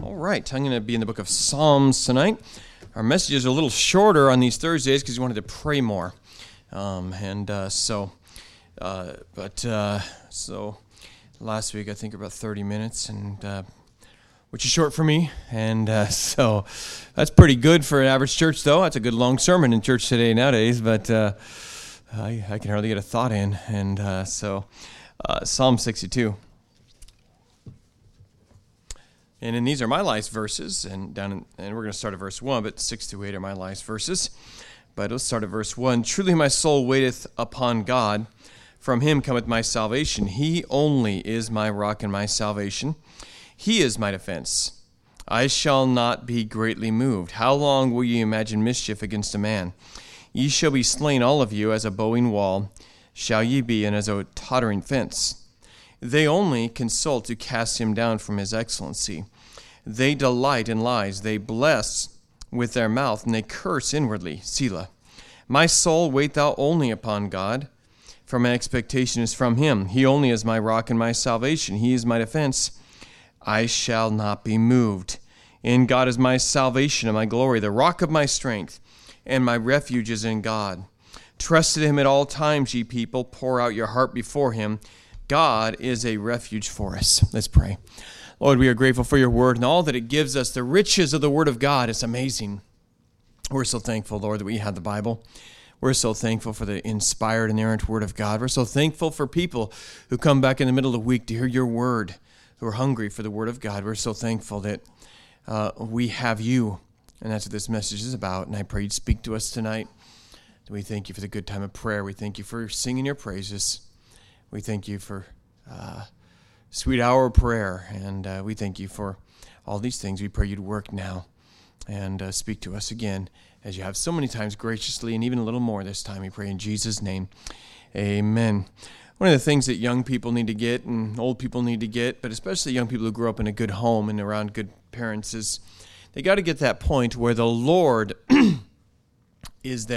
All right, I'm going to be in the book of Psalms tonight. Our messages are a little shorter on these Thursdays because we wanted to pray more. So last week I think about 30 minutes, which is short for me. So that's pretty good for an average church, though. That's a good long sermon in church today nowadays, but I can hardly get a thought in. Psalm 62. And then these are my life's verses, and we're going to start at verse 1, but 6 to 8 are my life's verses. But let's start at verse 1. Truly my soul waiteth upon God, from him cometh my salvation. He only is my rock and my salvation. He is my defense. I shall not be greatly moved. How long will ye imagine mischief against a man? Ye shall be slain all of you, as a bowing wall shall ye be, and as a tottering fence. They only consult to cast him down from his excellency. They delight in lies. They bless with their mouth, and they curse inwardly. Selah. My soul, wait thou only upon God, for my expectation is from him. He only is my rock and my salvation. He is my defense. I shall not be moved. In God is my salvation and my glory, the rock of my strength, and my refuge is in God. Trust in him at all times, ye people. Pour out your heart before him. God is a refuge for us. Let's pray. Lord, we are grateful for your word and all that it gives us. The riches of the word of God is amazing. We're so thankful, Lord, that we have the Bible. We're so thankful for the inspired, inerrant word of God. We're so thankful for people who come back in the middle of the week to hear your word, who are hungry for the word of God. We're so thankful that we have you, and that's what this message is about. And I pray you'd speak to us tonight. We thank you for the good time of prayer. We thank you for singing your praises. We thank you for sweet hour of prayer, and we thank you for all these things. We pray you'd work now and speak to us again, as you have so many times graciously, and even a little more this time. We pray in Jesus' name. Amen. One of the things that young people need to get, and old people need to get, but especially young people who grew up in a good home and around good parents, is they got to get that point where the Lord is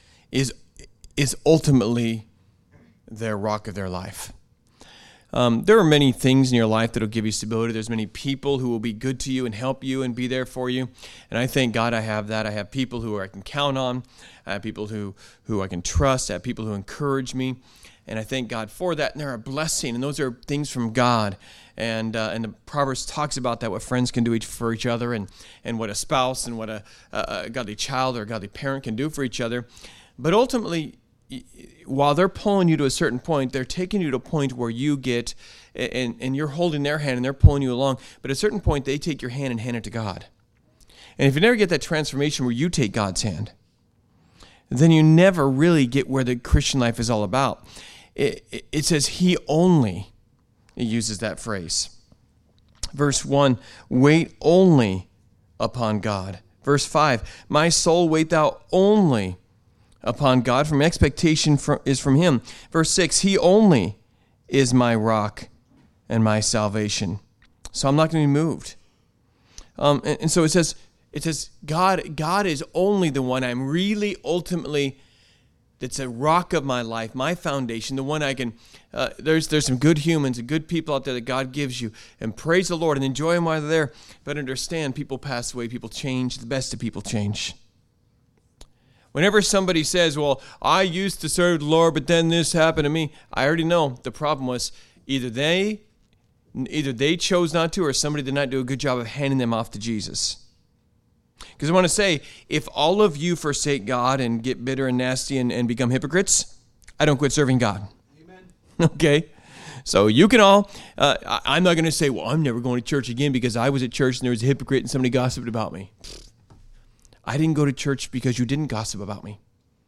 ultimately their rock of their life. There are many things in your life that will give you stability. There's many people who will be good to you and help you and be there for you. And I thank God I have that. I have people who I can count on. I have people who I can trust. I have people who encourage me. And I thank God for that. And they're a blessing. And those are things from God. And the Proverbs talks about that, what friends can do for each other, and what a spouse and what a godly child or a godly parent can do for each other. But ultimately, while they're pulling you to a certain point, they're taking you to a point where you get, and you're holding their hand and they're pulling you along. But at a certain point, they take your hand and hand it to God. And if you never get that transformation where you take God's hand, then you never really get where the Christian life is all about. It says he only, it uses that phrase. Verse 1, wait only upon God. Verse 5, my soul, wait thou only upon God, from expectation is from him. Verse 6, he only is my rock and my salvation. So I'm not going to be moved. And so it says God is only the one I'm really ultimately, that's a rock of my life, my foundation, the one I can, there's some good humans and good people out there that God gives you, and praise the Lord and enjoy them while they're there. But understand, people pass away, people change, the best of people change. Whenever somebody says, well, I used to serve the Lord, but then this happened to me, I already know the problem was either they chose not to, or somebody did not do a good job of handing them off to Jesus. Because I want to say, if all of you forsake God and get bitter and nasty and become hypocrites, I don't quit serving God. Amen. Okay? So you can all, I'm not going to say, well, I'm never going to church again because I was at church and there was a hypocrite and somebody gossiped about me. I didn't go to church because you didn't gossip about me.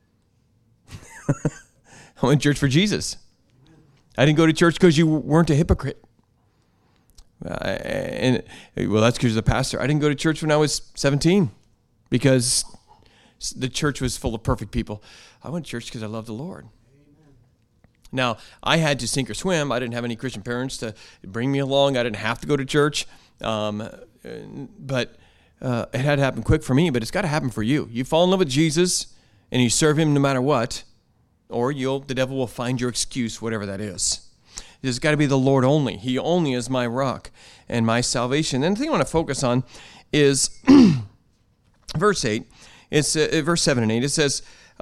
I went to church for Jesus. I didn't go to church because you weren't a hypocrite. Well, that's because you're the pastor. I didn't go to church when I was 17 because the church was full of perfect people. I went to church because I love the Lord. Amen. Now, I had to sink or swim. I didn't have any Christian parents to bring me along. I didn't have to go to church. But it had to happen quick for me, but it's got to happen for you. You fall in love with Jesus, and you serve him no matter what, or the devil will find your excuse, whatever that is. It's got to be the Lord only. He only is my rock and my salvation. And the thing I want to focus on is verse 8. It's verse 7 and 8. It says,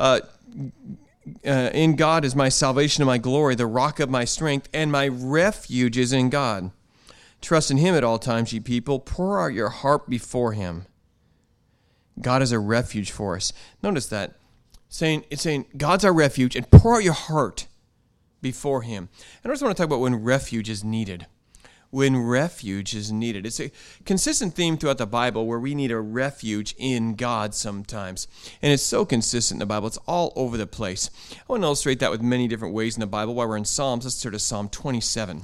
in God is my salvation and my glory, the rock of my strength, and my refuge is in God. Trust in him at all times, ye people. Pour out your heart before him. God is a refuge for us. Notice that. It's saying God's our refuge, and pour out your heart before him. And I just want to talk about when refuge is needed. When refuge is needed. It's a consistent theme throughout the Bible where we need a refuge in God sometimes. And it's so consistent in the Bible. It's all over the place. I want to illustrate that with many different ways in the Bible. While we're in Psalms, let's turn to Psalm 27.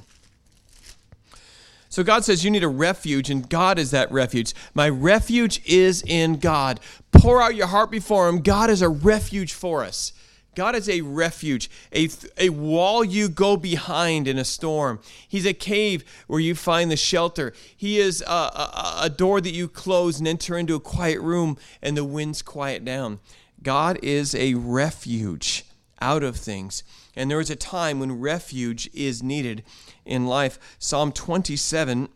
So God says you need a refuge, and God is that refuge. My refuge is in God. Pour out your heart before him. God is a refuge for us. God is a refuge, a wall you go behind in a storm. He's a cave where you find the shelter. He is a door that you close and enter into a quiet room and the winds quiet down. God is a refuge out of things. And there is a time when refuge is needed in life. Psalm 27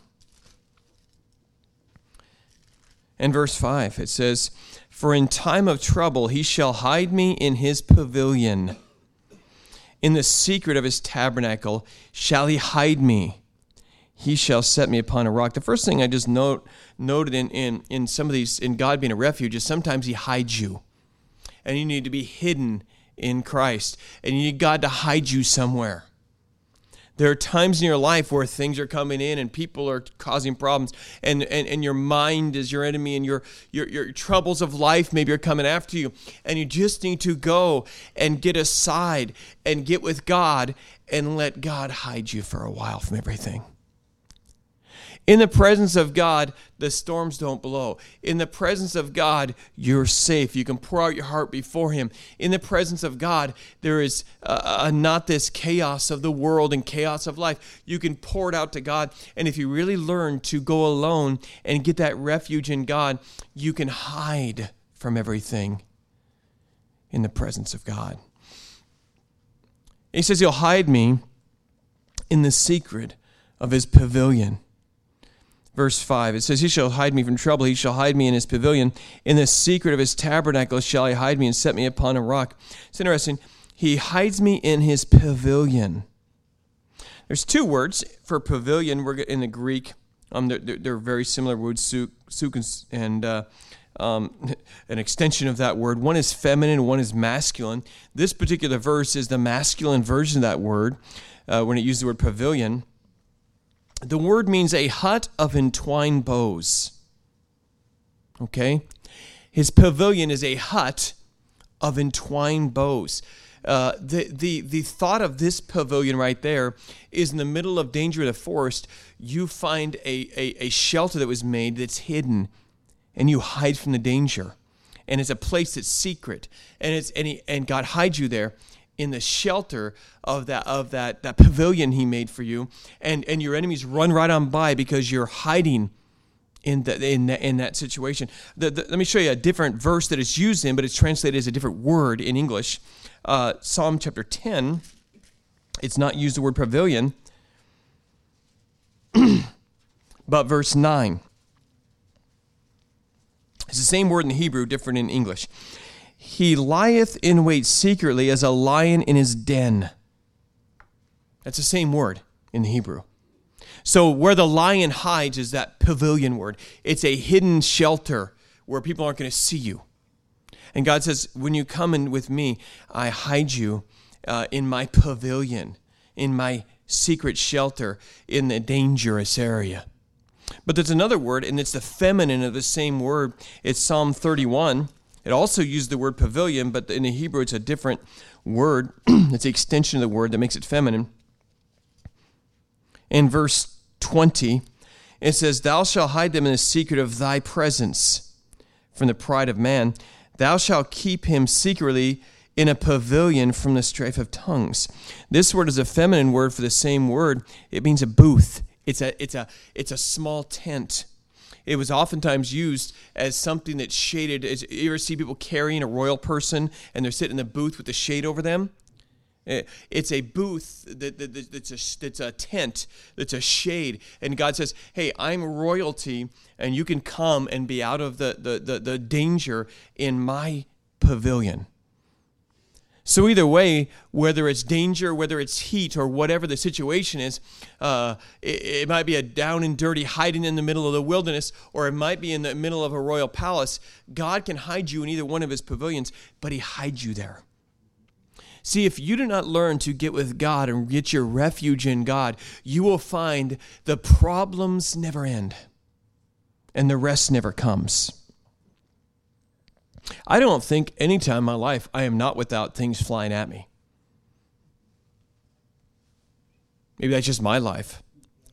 and verse 5, it says, for in time of trouble he shall hide me in his pavilion. In the secret of his tabernacle shall he hide me. He shall set me upon a rock. The first thing I just noted in some of these, in God being a refuge, is sometimes he hides you. And you need to be hidden in Christ. And you need God to hide you somewhere. There are times in your life where things are coming in and people are causing problems, and your mind is your enemy, and your troubles of life maybe are coming after you, and you just need to go and get aside and get with God and let God hide you for a while from everything. In the presence of God, the storms don't blow. In the presence of God, you're safe. You can pour out your heart before him. In the presence of God, there is not this chaos of the world and chaos of life. You can pour it out to God. And if you really learn to go alone and get that refuge in God, you can hide from everything in the presence of God. He says he'll hide me in the secret of his pavilion. Verse 5, it says, he shall hide me from trouble. He shall hide me in his pavilion. In the secret of his tabernacle shall he hide me and set me upon a rock. It's interesting. He hides me in his pavilion. There's two words for pavilion in the Greek. They're very similar words, suk and an extension of that word. One is feminine, one is masculine. This particular verse is the masculine version of that word when it uses the word pavilion. The word means a hut of entwined boughs. Okay? His pavilion is a hut of entwined boughs. The thought of this pavilion right there is in the middle of danger of the forest, you find a shelter that was made that's hidden, and you hide from the danger. And it's a place that's secret, and God hides you there in the shelter of that pavilion he made for you, and your enemies run right on by because you're hiding in that situation. Let me show you a different verse that it's used in, but it's translated as a different word in English. Psalm chapter 10, it's not used the word pavilion, but verse 9. It's the same word in the Hebrew, different in English. He lieth in wait secretly as a lion in his den. That's the same word in the Hebrew. So where the lion hides is that pavilion word. It's a hidden shelter where people aren't going to see you. And God says, when you come in with me, I hide you in my pavilion, in my secret shelter, in the dangerous area. But there's another word, and it's the feminine of the same word. It's Psalm 31. It also used the word pavilion, but in the Hebrew it's a different word. It's the extension of the word that makes it feminine. In verse 20, it says, thou shalt hide them in the secret of thy presence from the pride of man. Thou shalt keep him secretly in a pavilion from the strife of tongues. This word is a feminine word for the same word. It means a booth. It's a small tent. It was oftentimes used as something that's shaded. You ever see people carrying a royal person and they're sitting in the booth with the shade over them? It's a booth that's a tent, that's a shade. And God says, hey, I'm royalty, and you can come and be out of the danger in my pavilion. So either way, whether it's danger, whether it's heat, or whatever the situation is, it might be a down and dirty hiding in the middle of the wilderness, or it might be in the middle of a royal palace. God can hide you in either one of his pavilions, but he hides you there. See, if you do not learn to get with God and get your refuge in God, you will find the problems never end and the rest never comes. I don't think any time in my life I am not without things flying at me. Maybe that's just my life.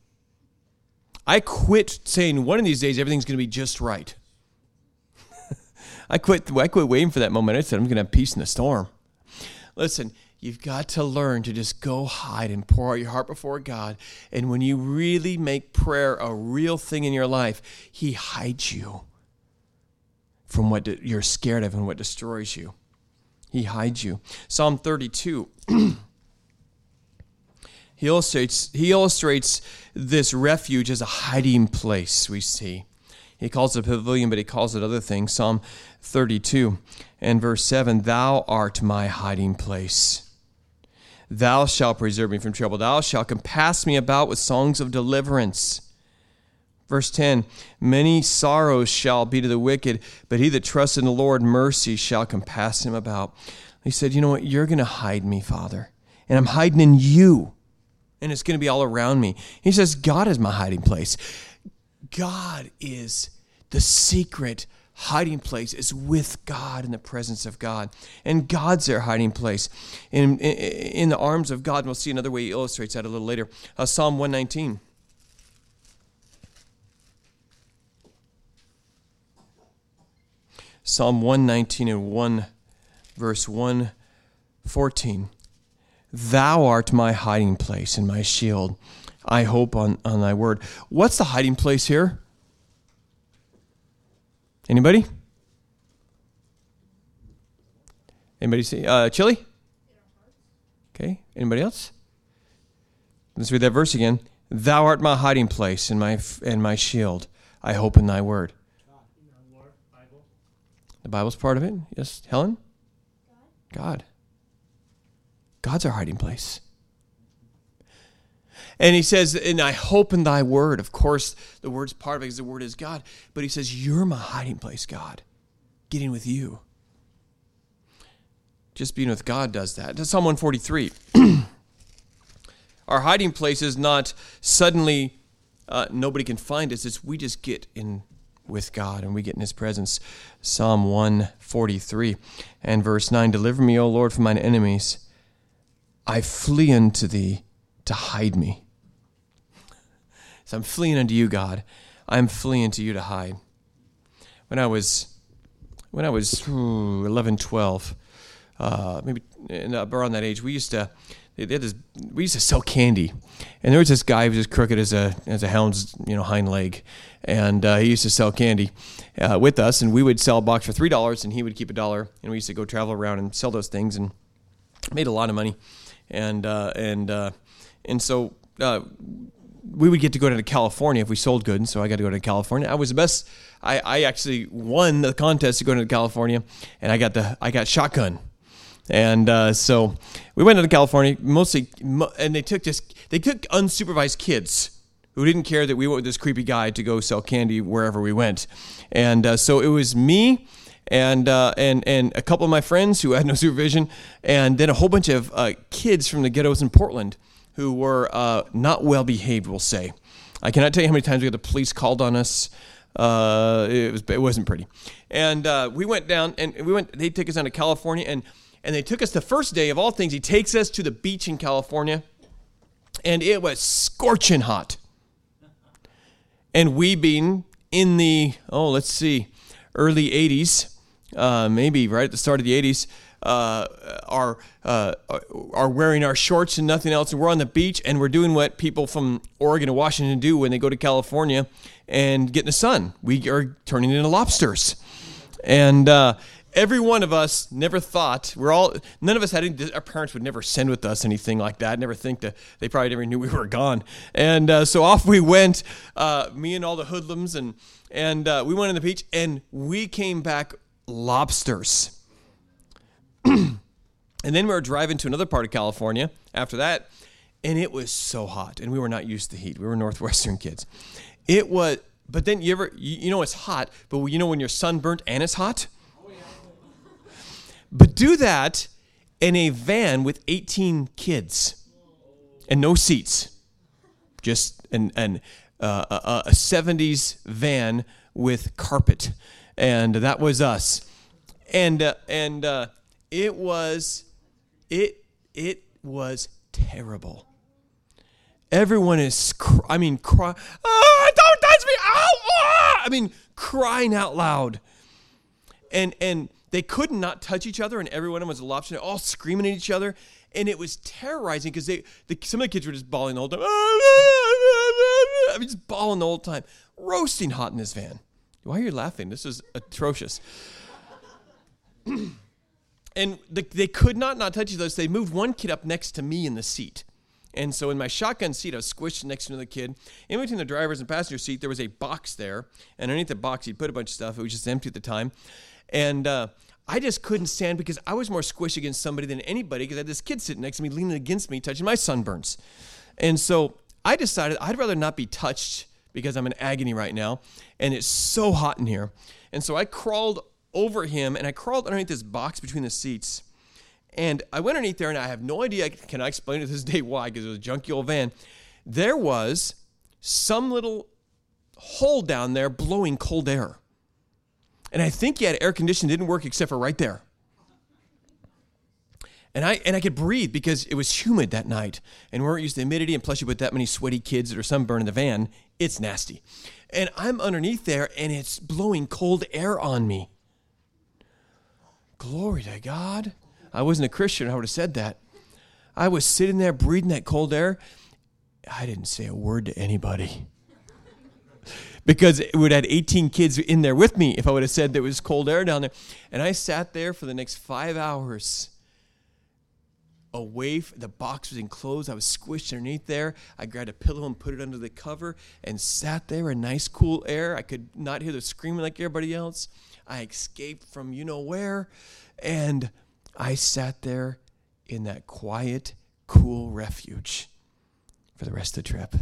I quit saying one of these days everything's going to be just right. I quit waiting for that moment. I said I'm going to have peace in the storm. Listen, you've got to learn to just go hide and pour out your heart before God. And when you really make prayer a real thing in your life, he hides you from what you're scared of and what destroys you. He hides you. Psalm 32. He illustrates this refuge as a hiding place, we see. He calls it a pavilion, but he calls it other things. Psalm 32 and verse 7, thou art my hiding place. Thou shalt preserve me from trouble. Thou shalt compass me about with songs of deliverance. Verse 10, many sorrows shall be to the wicked, but he that trusts in the Lord, mercy shall compass him about. He said, you know what? You're going to hide me, Father, and I'm hiding in you, and it's going to be all around me. He says, God is my hiding place. God is the secret hiding place, is with God, in the presence of God. And God's their hiding place. In the arms of God, and we'll see another way he illustrates that a little later. Psalm 119. Psalm 119 and verse 114. Thou art my hiding place and my shield. I hope on thy word. What's the hiding place here? Anybody? Anybody see? Chili? Okay. Anybody else? Let's read that verse again. Thou art my hiding place and my shield. I hope in thy word. The Bible's part of it. Yes, Helen? God. God's our hiding place. And he says, and I hope in thy word. Of course, the word's part of it because the word is God. But he says, you're my hiding place, God. Getting with you. Just being with God does that. That's Psalm 143. Our hiding place is not suddenly nobody can find us. It's we just get in with God and we get in his presence. Psalm 143 and verse 9. Deliver me, O Lord, from mine enemies. I flee unto thee to hide me. So I'm fleeing unto you, God. I'm fleeing to you to hide. When I was 11, 12, maybe around that age, we used to sell candy, and there was this guy who was as crooked as a hound's hind leg, and he used to sell candy with us, and we would sell a box for $3, and he would keep $1, and we used to go travel around and sell those things, and made a lot of money, and so we would get to go to California if we sold good, and so I got to go to California. I was the best. I actually won the contest to go to California, and I got shotgun. And so we went to California mostly, and they took unsupervised kids who didn't care that we went with this creepy guy to go sell candy wherever we went. And so it was me and a couple of my friends who had no supervision, and then a whole bunch of kids from the ghettos in Portland who were not well behaved, we'll say. I cannot tell you how many times we had the police called on us. It wasn't pretty. And we went down, and they took us down to California, and they took us the first day of all things. He takes us to the beach in California, and it was scorching hot. And we being in the, early 80s, maybe right at the start of the 80s, are wearing our shorts and nothing else, and we're on the beach, and we're doing what people from Oregon and Washington do when they go to California and get in the sun. We are turning into lobsters. And every one of us never thought, none of us had our parents would never send with us anything like that, never think that, they probably never knew we were gone. And so off we went, me and all the hoodlums, and we went on the beach, and we came back lobsters. And then we were driving to another part of California after that, and it was so hot, and we were not used to heat. We were Northwestern kids. It was, but then you know it's hot, but you know when you're sunburnt and it's hot? Oh, yeah. But do that in a van with 18 kids and no seats. Just a 70s van with carpet. And that was us. And it was terrible. Everyone is, crying. Oh, don't touch me! Ow! Ah! Crying out loud. And they could not touch each other, and everyone was a lobster, all screaming at each other, and it was terrorizing because some of the kids were just bawling the whole time. Just bawling the whole time, roasting hot in this van. Why are you laughing? This is atrocious. And they could not touch each other, so they moved one kid up next to me in the seat. And so in my shotgun seat, I was squished next to another kid. In between the driver's and passenger seat, there was a box there. And underneath the box, he'd put a bunch of stuff. It was just empty at the time. And I just couldn't stand because I was more squished against somebody than anybody because I had this kid sitting next to me, leaning against me, touching my sunburns. And so I decided I'd rather not be touched because I'm in agony right now. And it's so hot in here. And so I crawled over him, and I crawled underneath this box between the seats. And I went underneath there, and I have no idea, can I explain to this day why, because it was a junky old van. There was some little hole down there blowing cold air. And I think he had air conditioning, didn't work except for right there. And I could breathe because it was humid that night, and we weren't used to humidity, and plus you put that many sweaty kids that are sunburned in the van, it's nasty. And I'm underneath there, and it's blowing cold air on me. Glory to God. I wasn't a Christian, I would have said that. I was sitting there breathing that cold air. I didn't say a word to anybody. Because it would have had 18 kids in there with me if I would have said there was cold air down there. And I sat there for the next 5 hours. The box was enclosed. I was squished underneath there. I grabbed a pillow and put it under the cover and sat there in nice cool air. I could not hear the screaming like everybody else. I escaped from you know where, and I sat there in that quiet, cool refuge for the rest of the trip.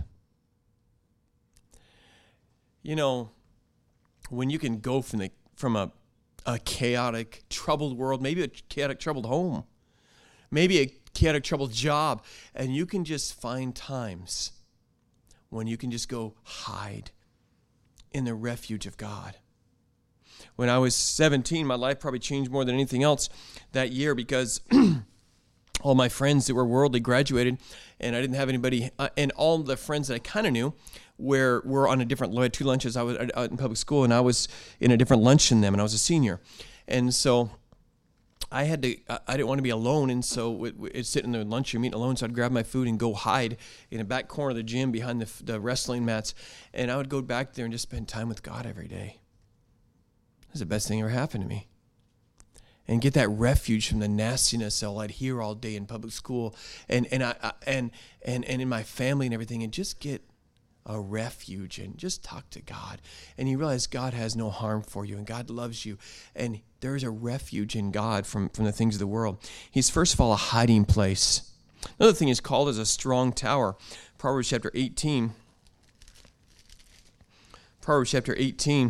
You know, when you can go from a chaotic, troubled world, maybe a chaotic, troubled home, maybe a chaotic, troubled job, and you can just find times when you can just go hide in the refuge of God. When I was 17, my life probably changed more than anything else that year because all my friends that were worldly graduated, and I didn't have anybody, and all the friends that I kind of knew were on a different, I had 2 lunches. I was out in public school, and I was in a different lunch than them, and I was a senior. And so I didn't want to be alone, and so it's sitting in the lunchroom eating alone, so I'd grab my food and go hide in the back corner of the gym behind the wrestling mats, and I would go back there and just spend time with God every day. That's the best thing ever happened to me. And get that refuge from the nastiness that I'd hear all day in public school and in my family and everything, and just get a refuge and just talk to God. And you realize God has no harm for you, and God loves you, and there is a refuge in God from the things of the world. He's first of all a hiding place. Another thing is called as a strong tower. Proverbs chapter 18. Proverbs chapter 18.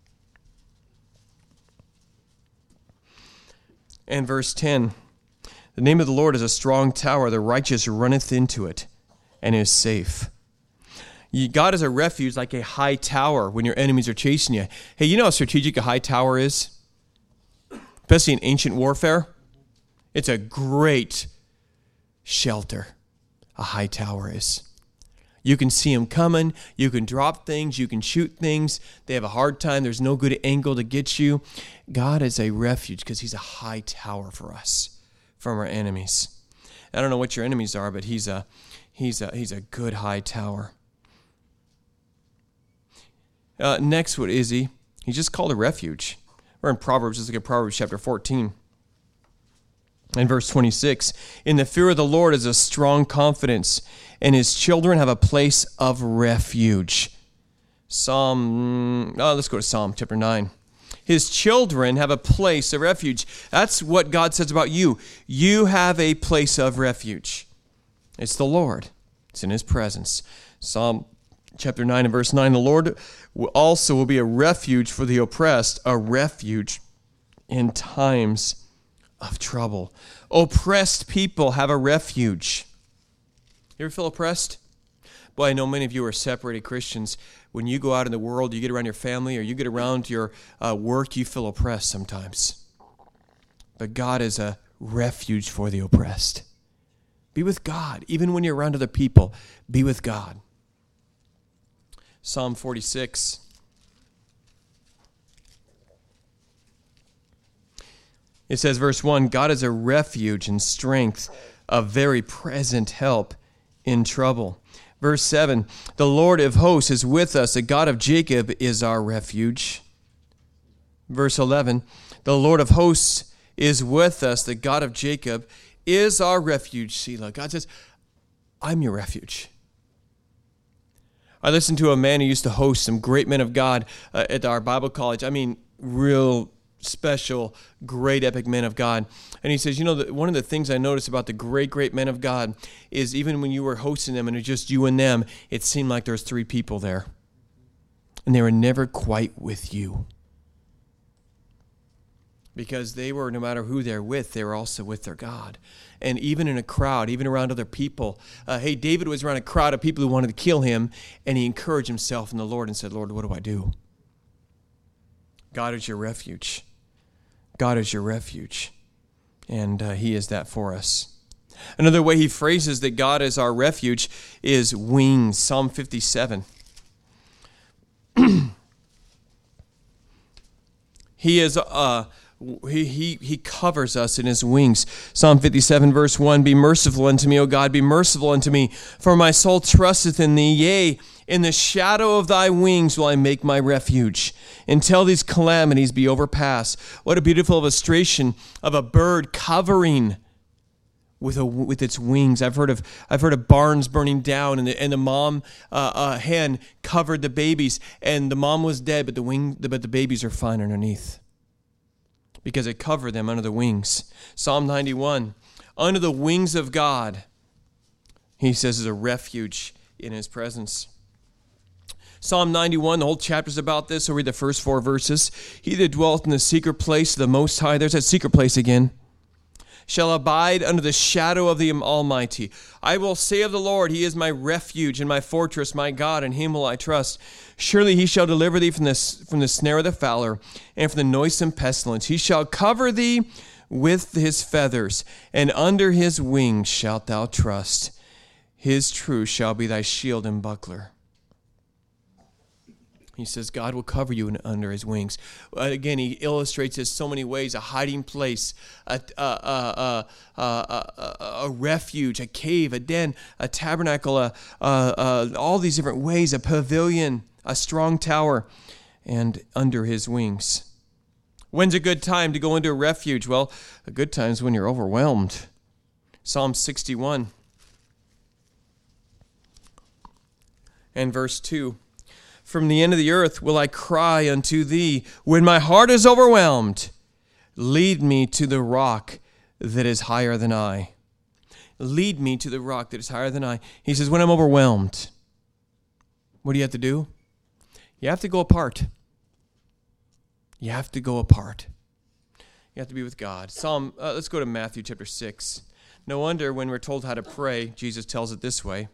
And verse 10, the name of the Lord is a strong tower. The righteous runneth into it and is safe. God is a refuge like a high tower when your enemies are chasing you. Hey, you know how strategic a high tower is? Especially in ancient warfare. It's a great shelter, a high tower is. You can see them coming. You can drop things. You can shoot things. They have a hard time. There's no good angle to get you. God is a refuge because he's a high tower for us from our enemies. I don't know what your enemies are, but he's a good high tower. Next, what is he? He's just called a refuge. Or in Proverbs, let's look at Proverbs chapter 14. And verse 26, in the fear of the Lord is a strong confidence, and his children have a place of refuge. Let's go to Psalm chapter 9. His children have a place of refuge. That's what God says about you. You have a place of refuge. It's the Lord. It's in his presence. Psalm chapter 9 and verse 9, the Lord also will be a refuge for the oppressed, a refuge in times of trouble. Oppressed people have a refuge. You ever feel oppressed? Boy, I know many of you are separated Christians. When you go out in the world, you get around your family or you get around your work, you feel oppressed sometimes. But God is a refuge for the oppressed. Be with God. Even when you're around other people, be with God. Psalm 46. It says, verse 1, God is a refuge and strength, a very present help in trouble. Verse 7, the Lord of hosts is with us. The God of Jacob is our refuge. Verse 11, the Lord of hosts is with us. The God of Jacob is our refuge. Selah. God says, I'm your refuge. I listened to a man who used to host some great men of God at our Bible college. I mean, real special, great, epic men of God. And he says, one of the things I noticed about the great, great men of God is even when you were hosting them and it was just you and them, it seemed like there was 3 people there. And they were never quite with you. Because they were, no matter who they're with, they were also with their God. And even in a crowd, even around other people. David was around a crowd of people who wanted to kill him, and he encouraged himself in the Lord and said, Lord, what do I do? God is your refuge. God is your refuge. And he is that for us. Another way he phrases that God is our refuge is wings. Psalm 57. He is He covers us in his wings. Psalm 57 verse 1, be merciful unto me, O God, be merciful unto me, for my soul trusteth in thee. Yea, in the shadow of thy wings will I make my refuge, until these calamities be overpassed. What a beautiful illustration of a bird covering with its wings. I've heard of barns burning down, and the mom hen covered the babies, and the mom was dead, but the babies are fine underneath, because it covered them under the wings. Psalm 91, under the wings of God, he says, is a refuge in his presence. Psalm 91, the whole chapter is about this. I'll read the first 4 verses. He that dwelleth in the secret place of the Most High, there's that secret place again, shall abide under the shadow of the Almighty. I will say of the Lord, he is my refuge and my fortress, my God, in him will I trust. Surely he shall deliver thee from the snare of the fowler, and from the noisome pestilence. He shall cover thee with his feathers, and under his wings shalt thou trust. His truth shall be thy shield and buckler. He says God will cover you under his wings. Again, he illustrates this so many ways: a hiding place, a refuge, a cave, a den, a tabernacle, all these different ways, a pavilion, a strong tower, and under his wings. When's a good time to go into a refuge? Well, a good time is when you're overwhelmed. Psalm 61 and verse 2. From the end of the earth will I cry unto thee. When my heart is overwhelmed, lead me to the rock that is higher than I. Lead me to the rock that is higher than I. He says, when I'm overwhelmed, what do you have to do? You have to go apart. You have to go apart. You have to be with God. Let's go to Matthew chapter 6. No wonder when we're told how to pray, Jesus tells it this way.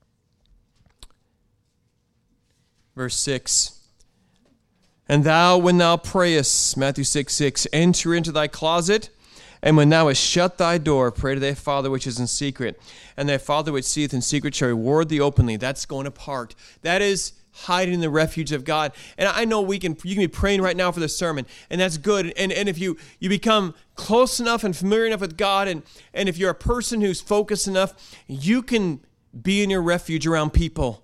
Verse 6, and thou, when thou prayest, Matthew 6:6, enter into thy closet, and when thou hast shut thy door, pray to thy Father which is in secret, and thy Father which seeth in secret shall reward thee openly. That's going apart. That is hiding in the refuge of God. And I know you can be praying right now for the sermon, and that's good. And if you become close enough and familiar enough with God, and if you're a person who's focused enough, you can be in your refuge around people.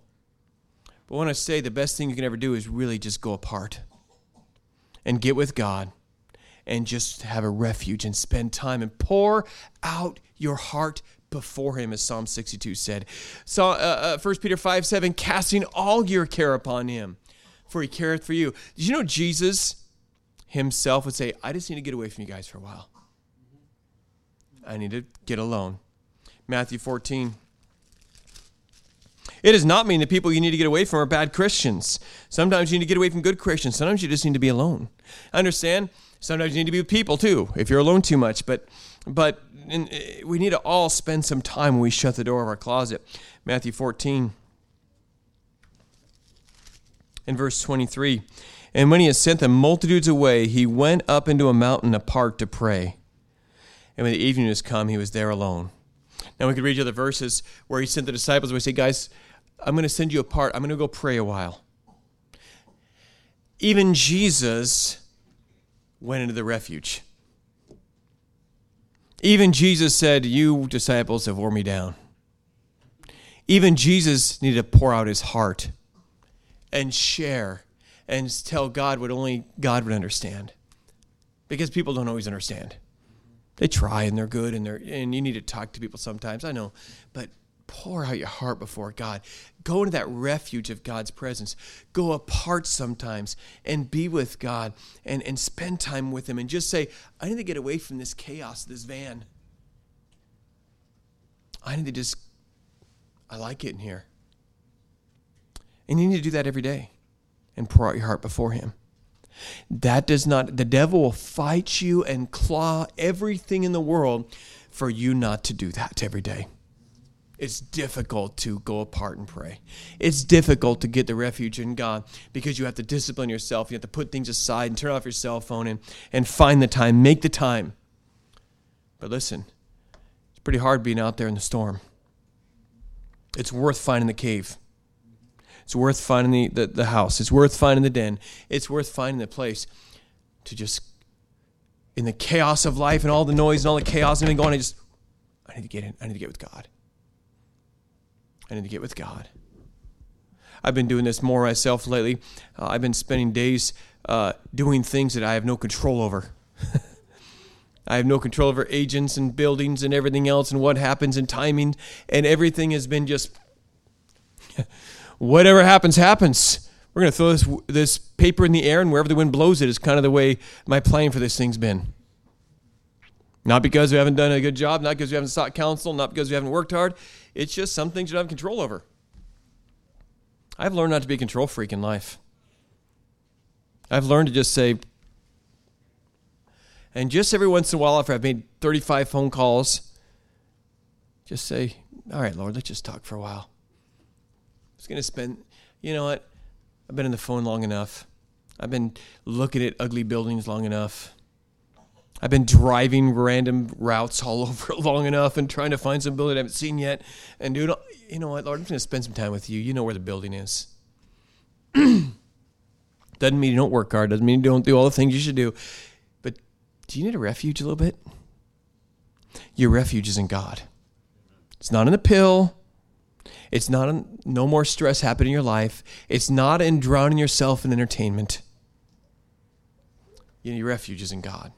But I want to say the best thing you can ever do is really just go apart and get with God and just have a refuge and spend time and pour out your heart before him, as Psalm 62 said. So 1 Peter 5:7, casting all your care upon him, for he careth for you. Did you know Jesus himself would say, I just need to get away from you guys for a while. I need to get alone. Matthew 14. It does not mean the people you need to get away from are bad Christians. Sometimes you need to get away from good Christians. Sometimes you just need to be alone. I understand. Sometimes you need to be with people too, if you're alone too much. But we need to all spend some time when we shut the door of our closet. Matthew 14 and verse 23. And when he had sent the multitudes away, he went up into a mountain apart to pray. And when the evening was come, he was there alone. Now we could read other verses where he sent the disciples, where he said, guys, I'm going to send you apart. I'm going to go pray a while. Even Jesus went into the refuge. Even Jesus said, you disciples have worn me down. Even Jesus needed to pour out his heart and share and tell God what only God would understand. Because people don't always understand. They try and they're good and you need to talk to people sometimes, I know. But pour out your heart before God. Go into that refuge of God's presence. Go apart sometimes and be with God and spend time with him and just say, I need to get away from this chaos, this van. I like it in here. And you need to do that every day and pour out your heart before him. The devil will fight you and claw everything in the world for you not to do that every day. It's difficult to go apart and pray. It's difficult to get the refuge in God because you have to discipline yourself. You have to put things aside and turn off your cell phone and find the time, make the time. But listen, it's pretty hard being out there in the storm. It's worth finding the cave. It's worth finding the house. It's worth finding the den. It's worth finding the place to just, in the chaos of life and all the noise and all the chaos and everything going, I need to get in. I need to get with God. I need to get with God. I've been doing this more myself lately. I've been spending days doing things that I have no control over. I have no control over agents and buildings and everything else and what happens and timing, and everything has been just whatever happens, happens. We're going to throw this paper in the air, and wherever the wind blows it is kind of the way my plan for this thing's been. Not because we haven't done a good job, not because we haven't sought counsel, not because we haven't worked hard. It's just some things you don't have control over. I've learned not to be a control freak in life. I've learned to just say, and just every once in a while after I've made 35 phone calls, just say, all right, Lord, let's just talk for a while. I was going to spend, you know what? I've been on the phone long enough. I've been looking at ugly buildings long enough. I've been driving random routes all over long enough and trying to find some building I haven't seen yet. And dude, you know what, Lord, I'm just going to spend some time with you. You know where the building is. Doesn't mean you don't work hard. Doesn't mean you don't do all the things you should do. But do you need a refuge a little bit? Your refuge is in God. It's not in the pill. It's not in no more stress happening in your life. It's not in drowning yourself in entertainment. Your refuge is in God.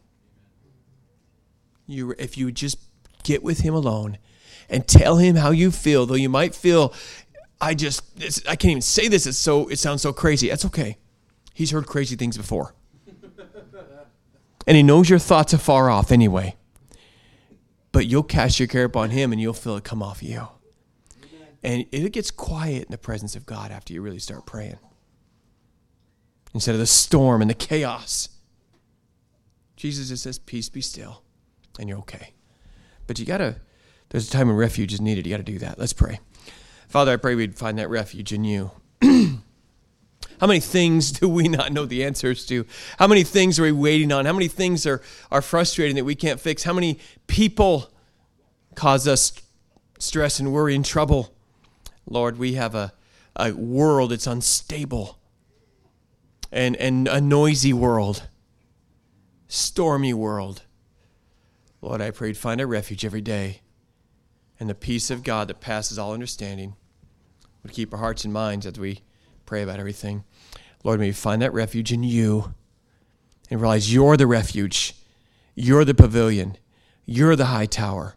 If you just get with him alone and tell him how you feel, though you might feel, I can't even say this. It sounds so crazy. That's okay. He's heard crazy things before. And he knows your thoughts are far off anyway. But you'll cast your care upon him and you'll feel it come off you. And it gets quiet in the presence of God after you really start praying. Instead of the storm and the chaos. Jesus just says, peace, be still. And you're okay. But there's a time when refuge is needed. You got to do that. Let's pray. Father, I pray we'd find that refuge in you. How many things do we not know the answers to? How many things are we waiting on? How many things are frustrating that we can't fix? How many people cause us stress and worry and trouble? Lord, we have a world that's unstable and a noisy world, stormy world. Lord, I prayed find a refuge every day, and the peace of God that passes all understanding would keep our hearts and minds as we pray about everything. Lord, may we find that refuge in you. and realize you're the refuge. You're the pavilion. You're the high tower.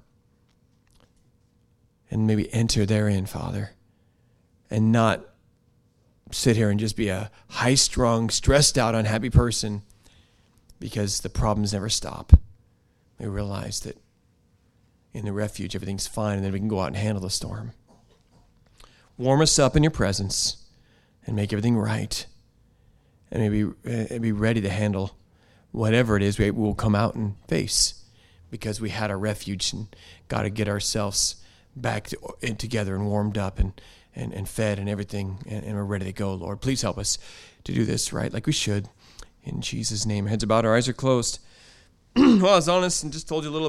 And maybe enter therein, Father, and not sit here and just be a high-strung, stressed out, unhappy person because the problems never stop. We realize that in the refuge, everything's fine, and then we can go out and handle the storm. Warm us up in your presence and make everything right. And maybe be ready to handle whatever it is we will come out and face, because we had a refuge and got to get ourselves back together and warmed up and fed and everything, and we're ready to go, Lord. Please help us to do this right like we should. In Jesus' name. Heads are bowed, our eyes are closed. Well, I was honest and just told you a little